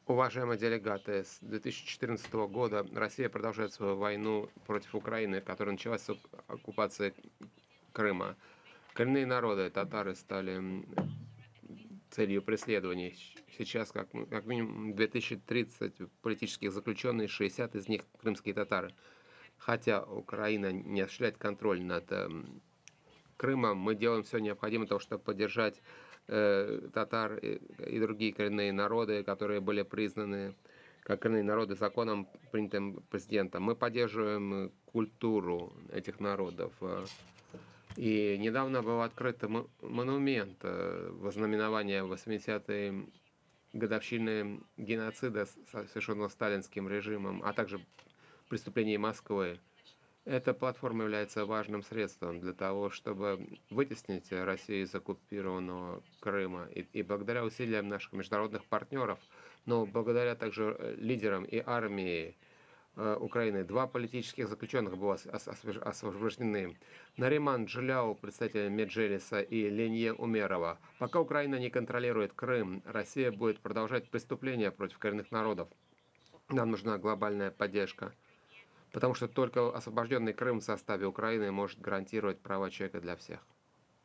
Уважаемые делегаты, с 2014 года Россия продолжает свою войну против Украины, которая началась с оккупации Крыма. Коренные народы, татары, стали целью преследований. Сейчас, как минимум 2030 политических заключенных, 60 из них крымские татары. Хотя Украина не осуществляет контроль над Крымом, мы делаем все необходимое для того, чтобы поддержать татар и другие коренные народы, которые были признаны как коренные народы законом, принятым президентом. Мы поддерживаем культуру этих народов. И недавно был открыт монумент во знаменование 80-й годовщины геноцида, совершенного сталинским режимом, а также преступлений Москвы. Эта платформа является важным средством для того, чтобы вытеснить Россию из оккупированного Крыма. И благодаря усилиям наших международных партнеров, но благодаря также лидерам и армии Украины, два политических заключенных было освобождены. Нариман Джиляу, представитель Меджелиса, и Ленье Умерова. Пока Украина не контролирует Крым, Россия будет продолжать преступления против коренных народов. Нам нужна глобальная поддержка. Потому что только освобожденный Крым в составе Украины может гарантировать права человека для всех.